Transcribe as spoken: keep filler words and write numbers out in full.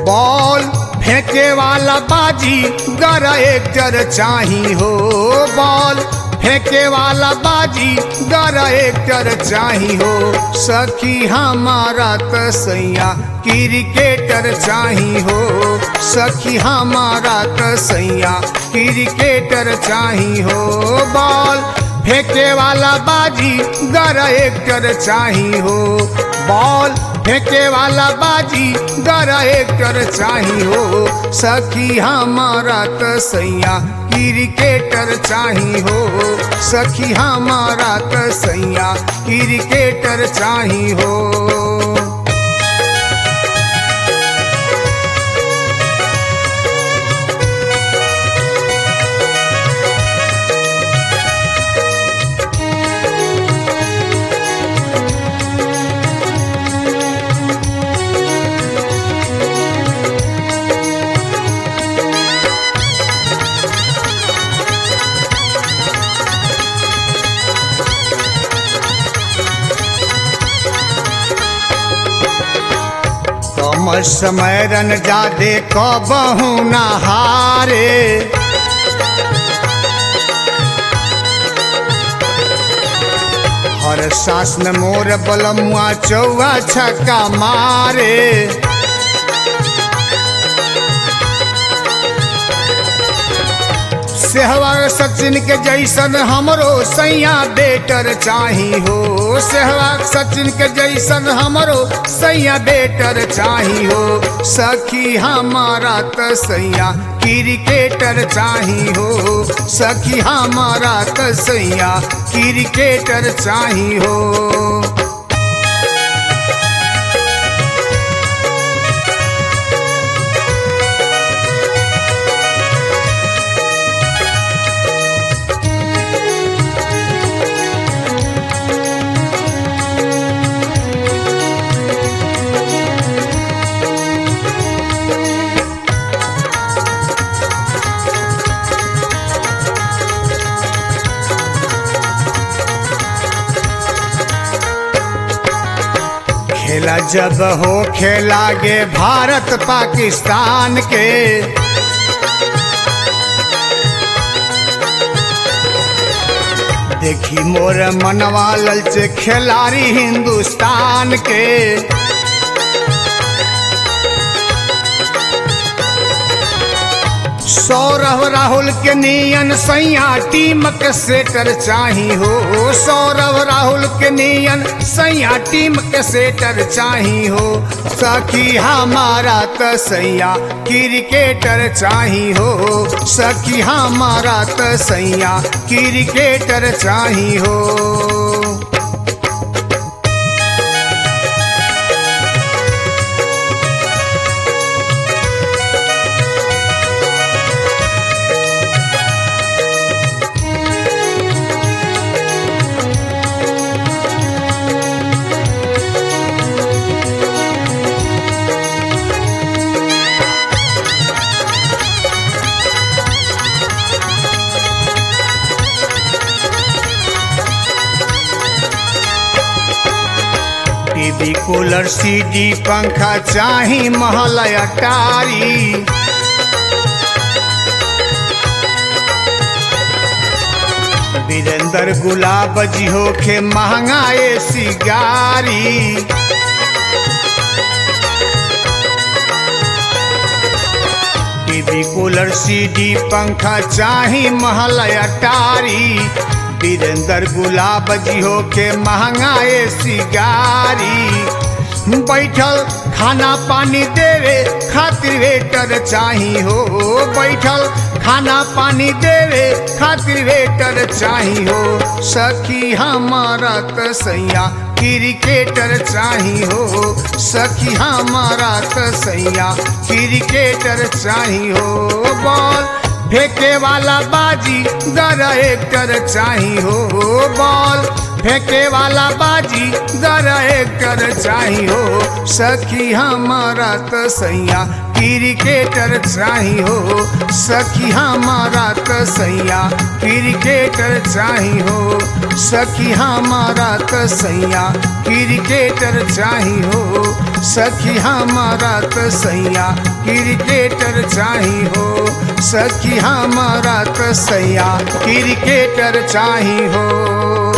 Ball फेंके वाला बाजी गर एक्टर चाही हो। बॉल फेंके वाला बाजी गर एक्टर चाही हो। सखी हमारा तसैया क्रिकेटर चाही हो। सखी हमारा तसैया क्रिकेटर चाही हो। बॉल फेंके वाला बाजी गर एक्टर चाही हो। बॉल फेंके वाला बाजी गर एक्टर चाही हो। सखी हमारा तसैया क्रिकेटर चाही हो। सखी हमारा तसैया क्रिकेटर चाही हो। कमर समैरन जादे कबहू न हारे। हर सांस में मोर बलमुआ चौवा छक्का मारे। सहवाग सचिन के जैसन हमरो सैया बेटर चाही हो। सहवाग सचिन के जैसन हमरो सैया बेटर चाही हो। सखी हमारा तसैया क्रिकेटर चाही हो। सखी हमारा तसैया क्रिकेटर चाही हो। खेला जब हो खेला गे भारत पाकिस्तान के। देखी मोर मनवा ललचे खिलाड़ी हिंदुस्तान के। सौरभ राहुल के नियन सैया टीम के सेटर चाही हो। सौरभ राहुल के नियन सैया टीम के सेटर चाही हो। सखी हमारा तसैया क्रिकेटर चाही हो। सखी हमारा तसैया क्रिकेटर चाही हो। टीवी कूलर सीडी पंखा चाही महल अटारी। वीरेंद्र गुलाब जी होखे महंगाए सिगारी। टीवी कूलर सीडी पंखा चाही महल अटारी। वीरेंद्र गुलाब जी होके महंगाए सिगारी। बैठल खाना पानी देवे खातिर वेटर चाही हो। बैठल खाना पानी देवे खातिर वेटर चाही हो। सखी हमारा तसैया क्रिकेटर चाही हो। सखी हमारा तसैया क्रिकेटर चाही हो। बॉल फेंके वाला बाजी गर एक्टर चाही हो। बॉल फेंके वाला बाजी दर कर चाही हो सखी हमारा तो सैया क्रिकेटर चाही हो सखी हमारा तो सैया क्रिकेटर चाही हो सखी हमारा तो सैया क्रिकेटर चाही हो सखी हमारा तो सैया क्रिकेटर चाही हो सखी हमारा तो सैया क्रिकेटर चाही हो।